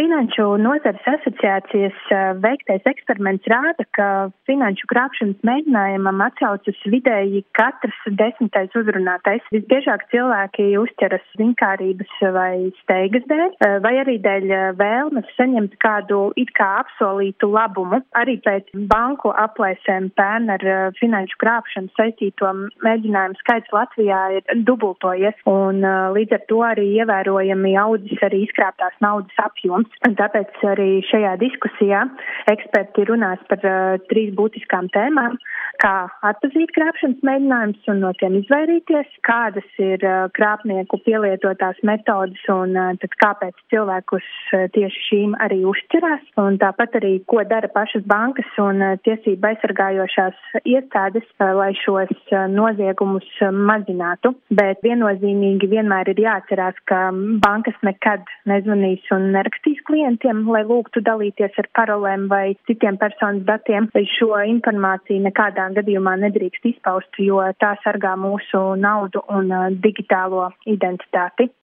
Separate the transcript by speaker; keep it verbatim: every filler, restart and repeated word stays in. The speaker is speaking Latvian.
Speaker 1: Finanšu nozares asociācijas veiktais eksperiments rāda, ka finanšu krāpšanas mēģinājumam atsaucas vidēji katrs desmitais uzrunātais. Visbiežāk cilvēki uzķeras ziņkārības vai steigas dēļ, vai arī dēļ vēlmes saņemt kādu it kā apsolītu labumu. Arī pēc banku aplēsēm pērn ar finanšu krāpšanu saistīto mēģinājumu skaits Latvijā ir dubultojies, un līdz ar to arī ievērojami audzis arī izkrāptās naudas apjoms. Un tāpēc arī šajā diskusijā eksperti runās par uh, trīs būtiskām tēmām, kā atpazīt krāpšanas mēģinājumus un no tiem izvairīties, kādas ir uh, krāpnieku pielietotās metodas un uh, tad kāpēc cilvēkus uh, tieši šīm arī uzķerās, un tāpat arī, ko dara pašas bankas un uh, tiesība aizsargājošās iestādes, uh, lai šos uh, noziegumus uh, mazinātu. Bet viennozīmīgi vienmēr ir jāatcerās, ka bankas nekad nezvanīs un nerakstīs klientiem, lai lūgtu dalīties ar parolēm vai citiem personas datiem. Šo informāciju nekādā gadījumā nedrīkst izpaust, jo tā sargā mūsu naudu un uh, digitālo identitāti.